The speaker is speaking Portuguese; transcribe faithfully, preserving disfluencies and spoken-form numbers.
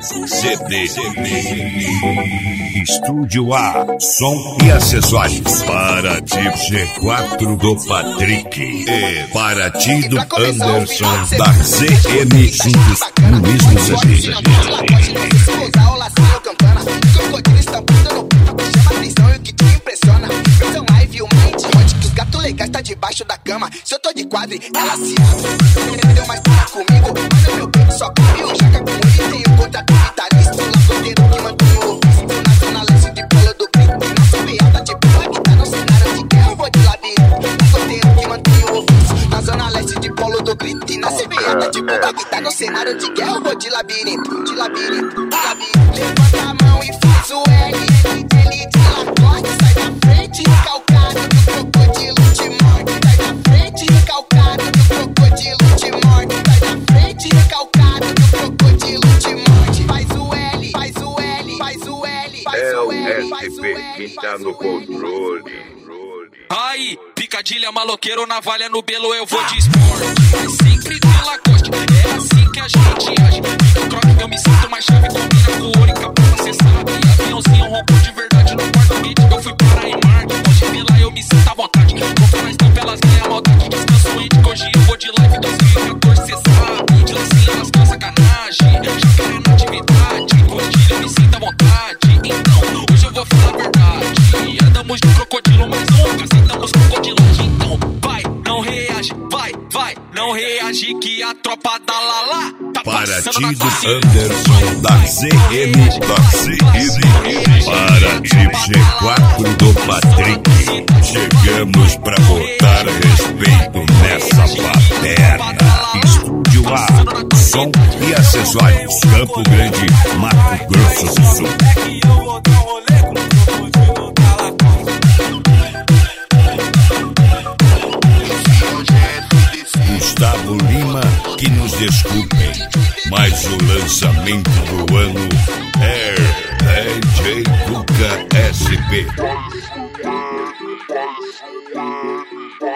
C D, Estúdio A, som e acessórios. Para ti G quatro do Patrick e para ti do Anderson da Z M juntos no mesmo C D. Legal, tá debaixo da cama. Se eu tô de quadro, ela se abre. Deu mais para comigo, manda meu peito, só comigo. Joga com ele, tem o contrato vitalício. Lá podeiro que mantém o ofício. Na zona leste de Polo do Grito. Nossa piada de bola que tá no cenário de guerra. Eu vou de labirinto. Lá podeiro que mantém o ofício. Na zona leste de Polo do Grito. E na piada de bola que tá no cenário de guerra. Eu vou de labirinto, de labirinto, de labirinto. Levanta a mão e faz o L. Ele de Lacoste, sai da frente, calcado do crocodilo. Recalcado do crocodilo te morde. Sai da frente, recalcado do crocodilo te morde. Faz o L, faz o L, faz o L, faz é o o L, S P que tá no controle. Aí, picadilha, maloqueiro, navalha no belo, eu vou de esporte. Mas sempre de Lacoste, é assim que a gente age. Fica croque, eu me sinto mais chave, combina com ouro e capota, cê sabe. Aviãozinho rompou de verdade no porta-gate, eu fui para em Marte. Hoje vi lá, eu me sinto à vontade. Vou nas tampelas, ganha maldade. Descanso índico, hoje eu vou de live dois mil e quatorze, cê sabe. De lacinha, nas com sacanagem. Jacaré na atividade, cordilha, eu me sinto à vontade. Então, hoje eu vou falar a verdade. Andamos de crocodilo, mas nunca sentamos crocodilagem. Então, vai, não reage, vai, vai, não reage que a tropa da Lala tá para passando ti na do cozinha. Anderson da Z M, da Z M, para ti G quatro do Patrick. Chegamos pra botar respeito nessa baderna. Estúdio A, som e acessórios. Campo Grande, Mato Grosso do Sul. Gustavo Lima, que nos desculpem, mas o lançamento do ano é D J Cuca S P.